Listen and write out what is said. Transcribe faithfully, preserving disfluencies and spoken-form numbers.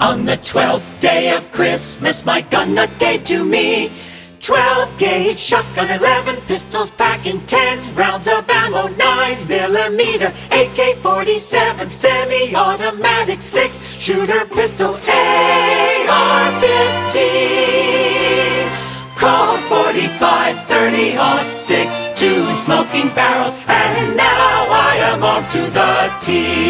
On the twelfth day of Christmas, my gun nut gave to me twelve gauge shotgun, eleven pistols packing ten rounds of ammo, nine millimeter A K forty-seven, semi-automatic six shooter pistol, A R fifteen, Colt forty-five, thirty aught six, two smoking barrels, and now I am armed to the teeth.